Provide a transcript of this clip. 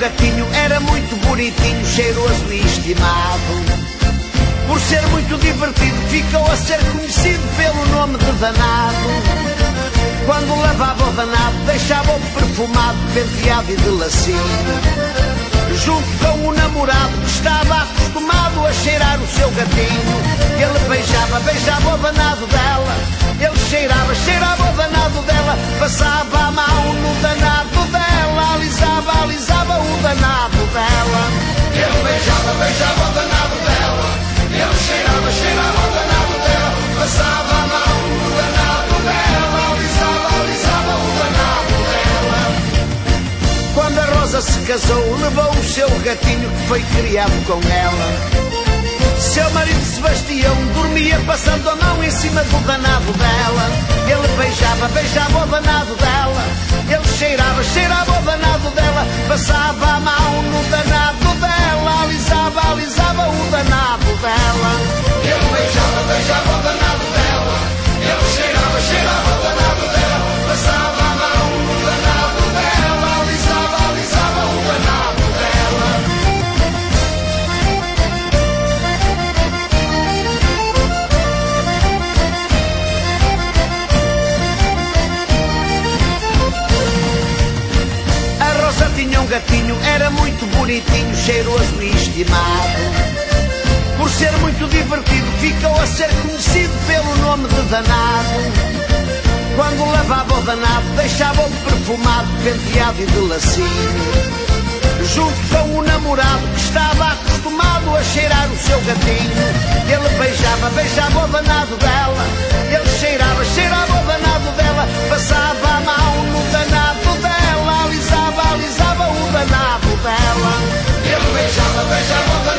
gatinho era muito bonitinho, cheiroso e estimado. Por ser muito divertido, ficou a ser conhecido pelo nome de danado. Quando lavava o danado, deixava-o perfumado, penteado e de lacinho. Junto com o namorado que estava acostumado a cheirar o seu gatinho. Ele beijava o danado dela. Ele cheirava o danado dela. Passava a mão no danado dela. Alisava o danado dela. Ele beijava o danado dela. Ele cheirava o danado dela. Passava a mão no danado dela. Alisava o danado dela. Quando a Rosa se casou, levou o seu gatinho que foi criado com ela. Seu marido Sebastião dormia passando a mão em cima do danado dela. Ele beijava o danado dela. Ele cheirava o danado dela. Passava a mão no danado dela. Alisava o danado dela. Ele beijava o danado dela. Ele cheirava o danado dela. Passava a mão no danado dela. Alisava o danado dela. A Rosa tinha um gatinho, era muito bonitinho, cheiroso e estimado. Por ser muito divertido, ficou a ser conhecido pelo nome de danado. Quando lavava o danado, deixava-o perfumado, penteado e de lacinho. Junto com o namorado que estava acostumado a cheirar o seu gatinho. Ele beijava o danado dela. Ele cheirava o danado dela. Passava a mão no danado dela. Alisava o danado dela. Ele beijava o danado dela.